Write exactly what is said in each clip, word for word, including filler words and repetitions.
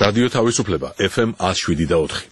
რადიო თავისუფლება ეფ ემ one oh seven და four.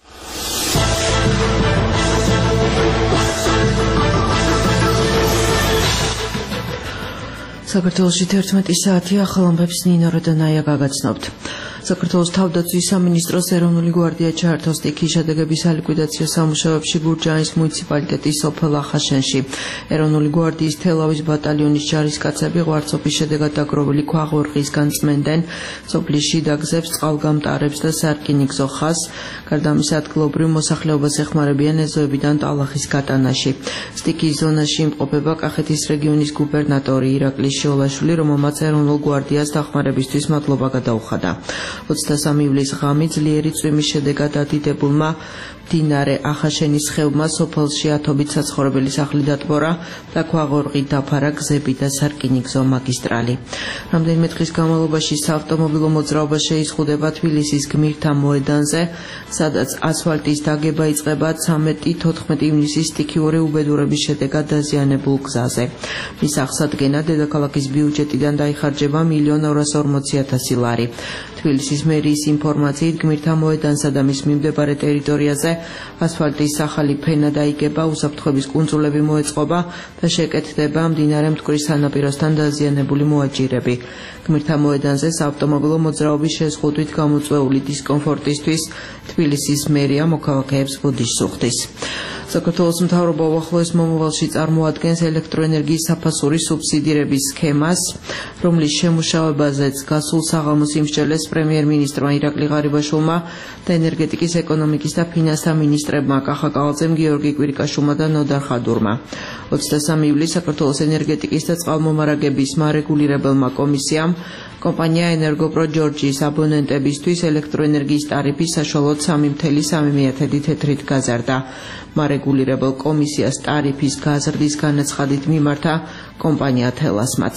საქართველოში თერთმეტი საათი ახალ ამბებს ნინო როდონაია გაგაცნობთ. საქართველოს თავდაცვის სამინისტროს ეროვნული გვარდია ჩაერთო სტიქიის შედეგების სალიკვიდაციო სამუშაოებში გურჯაანის მუნიციპალიტეტის სოფელ ახაშენში. ეროვნული გვარდიის თელავის ბატალიონის ჯარისკაცები ღვარწობის შედეგად დაგროვილი ქვაღორღისგან წმენდნენ სოფლის შიდა გზებს, წყალგამტარებს და სარკინიგზო ხაზს. გარდა ამისა, ადგილობრივ მოსახლეობას ეხმარებიან ეზოებიდან ტალახის გატანაში. სტიქიის ზონაში იმყოფება კახეთის რეგიონის გუბერნატორი ირაკლი შიოლაშვილი, რომელმაც ეროვნულ გვარდიას დახმარებისთვის მადლობა გადაუხადა. ოცდასამი ივლისის ღამე ძლიერი წვიმის შედეგად ადიდებულმა მდინარე ახაშენის ხეობმა სოფელში ათობით საცხოვრებელი სახლი დატბორა და ქვაღორღით დაფარა გზები და სარკინიგზო მაგისტრალი. რამდენიმე დღის განმავლობაში საავტომობილო მოძრაობა შეიზღუდება თბილისის გმირთა მოედანზე, სადაც ასფალტის დაგება იწყება ცამეტი თოთხმეტი ივნისის სტიქიური უბედურების შედეგად დაზიანებულ გზაზე. მის აღსადგენად დედაქალაქის ბიუჯეტიდან დაიხარჯება მილიონი ორასი ორმოცი ათასი ლარი. თბილისის მერიის ინფორმაციით გმირთა მოედანსა და მის მიმდებარე ტერიტორიაზე ასფალტის ახალი ფენა დაიგება, უსაფრთხოების კუნძულები მოეწყობა და შეკეთდება მდინარე მტკვრის სანაპიროსთან დაზიანებული მოაჯირები. გმირთა მოედანზე საავტომობილო მოძრაობის შეზღუდვით გამოწვეული დისკომფორტისთვის თბილისის მერია მოქალაქეებს ბოდიშს უხდის. საქართველოს მთავრობა უახლოეს მომავალში წარმოადგენს ელექტროენერგიის საფასურის სუბსიდირების სქემას, რომლის შემუშავებაზეც გასულ საღამოს იმსჯელეს პრემიერ-მინისტრმა ირაკლი ღარიბაშვილმა და ენერგეტიკის, ეკონომიკის და ფინანსთა მინისტრებმა კახა კალაძემ, გიორგი კვირიკაშვილმა და ნოდარ ხადურმა. ოცდასამი ივლისს საქართველოს ენერგეტიკის და წყალმომარაგების მარეგულირებელმა კომისიამ კომპანია ენერგოპრო ჯორჯიის აბონენტებისთვის ელექტროენერგიის ტარიფი საშუალოდ სამი ათეული სამი თეთრით გაზარდა. მარეგულირებელ კომისიას ტარიფის გაზრდის განაცხადით მიმართა კომპანია თელასმაც.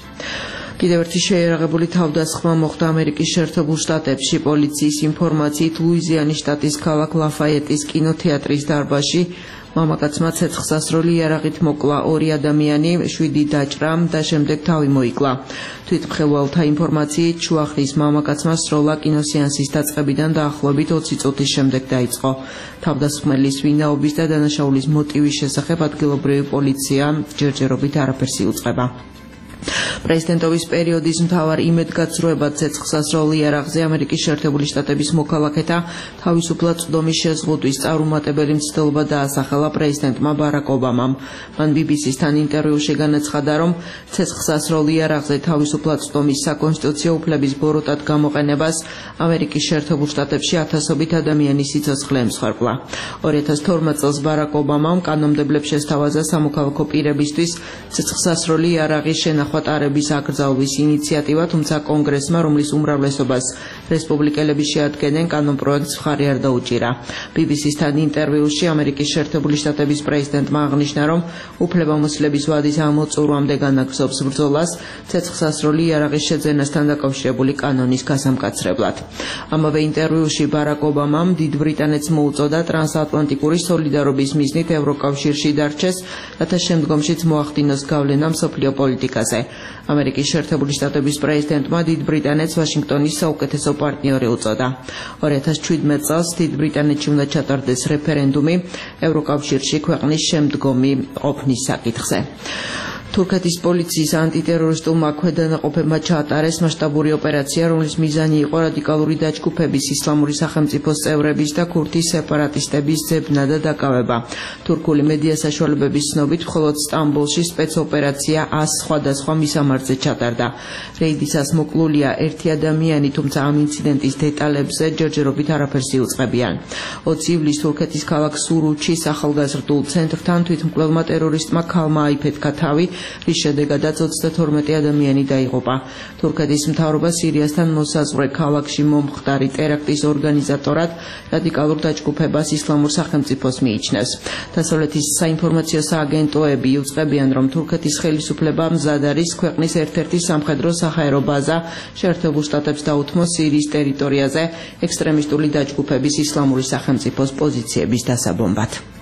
კიდევ ერთი შეიარაღებული თავდასხმა მოხდა ამერიკის შეერთებულ შტატებში. პოლიციის ინფორმაციით ლუიზიანის შტატის ქალაქ ლაფაეტის კინოთეატრის დარბაზში მამაკაცმა ცეცხლსასროლი იარაღით მოკლა ორი ადამიანი, შვიდი დაჭრა და შემდეგ თავი მოიკლა. თვითმხილველთა ინფორმაციით შუახნის მამაკაცმა სროლა კინოსეანსის დაწყებიდან დაახლოებით ოცი წუთის შემდეგ დაიწყო. თავდასხმელის ვინაობის და დანაშაულის მოტივის შესახებ ადგილობრივი პოლიცია ჯერჯერობით არაფერს იუწყება. პრეზიდენტობის პერიოდის მთავარ იმედგაცრუებად ცეცხლსასროლ იარაღზე ამერიკის შეერთებული შტატების მოქალაქეთა თავისუფლად წვდომის შეზღუდვის წარუმატებელი მცდელობა დაასახელა პრეზიდენტმა ბარაკ ობამამ. მან ბი ბი სისთან ინტერვიუში განაცხადა, რომ ცეცხლსასროლ იარაღზე თავისუფლად წვდომის საკონსტიტუციო უფლების ბოროტად გამოყენებას ამერიკის შეერთებულ შტატებში ათასობით ადამიანის სიცოცხლე ემსხვერპლა. ორი ათას თორმეტ წელს ბარაკ ობამამ კანონმდებლებს შესთავაზა სამოქალაქო პირებისთვის ცეცხლსასროლი იარაღის შენახვა ტარების აკრძალვის ინიციატივა, თუმცა კონგრესმა, რომლის უმრავლესობას რესპუბლიკელები შეადგენენ, კანონპროექტს მხარი არ დაუჭირა. ბი ბი სისთან ინტერვიუში ამერიკის შეერთებული შტატების პრეზიდენტმა აღნიშნა, რომ უფლებამოსილების ვადის ამოწურვამდე განაგრძობს ბრძოლას ცეცხლსასროლი იარაღის შეძენასთან დაკავშირებული კანონის გასამკაცრებლად. ამავე ინტერვიუში ბარაკ ობამამ დიდ ბრიტანეთს მოუწოდა ტრანსატლანტიკური სოლიდარობის მიზნით ევროკავშირში დარჩეს, რათა შემდგომშიც მოახდინოს გავლენა მსოფლიო პოლიტიკაზე. ამერიკის შეერთებული შტატების პრეზიდენტმა დიდ ბრიტანეთს ვაშინგტონის საუკეთესო პარტნიორი უწოდა. ორი ათას შვიდმეტ წელს დიდ ბრიტანეთში უნდა ჩატარდეს რეფერენდუმი ევროკავშირში ქვეყნის შემდგომი ყოფნის საკითხზე. თურქეთის პოლიციის ანტიტერორისტულმა ქვედანაყოფებმა ჩაატარეს მასშტაბური ოპერაცია, რომლის მიზანი იყო რადიკალური დაჯგუფების, ისლამური სახელმწიფოს წევრების და ქურთის სეპარატისტების ძებნა და დაკავება. თურქული მედია საშუალებების ცნობით, მხოლოდ სტამბოლში სპეცოპერაცია ას სხვადასხვა მისამართზე ჩატარდა. რეიდისას მოკლულია ერთი ადამიანი, თუმცა ამ ინციდენტის დეტალებზე ჯერჯერობით არაფერს იუწყებიან. ოცი ივლისს თურქეთის ქალაქ სურუჩის ახალგაზრდულ ცენტრთან თვითმკვლელმა ტერორისტმა ქალმა აიფეთქა თავი, რის შედეგადაც ოცდათორმეტი ადამიანი დაიღუპა. თურქეთის მთავრობა სირიასთან მოსაზღვრე ქალაქში მომხდარი ტერაქტის ორგანიზატორად რადიკალურ დაჯგუფებას ისლამურ სახელმწიფოს მიიჩნევს. დასავლეთის საინფორმაციო სააგენტოები იუწყებიან, რომ თურქეთის ხელისუფლება მზად არის ქვეყნის ერთ-ერთი სამხედრო საჰაერო ბაზა შეერთებულ შტატებს დაუთმოს სირიის ტერიტორიაზე ექსტრემისტული დაჯგუფების ისლამური სახელმწიფოს პოზიციების დასაბომბად.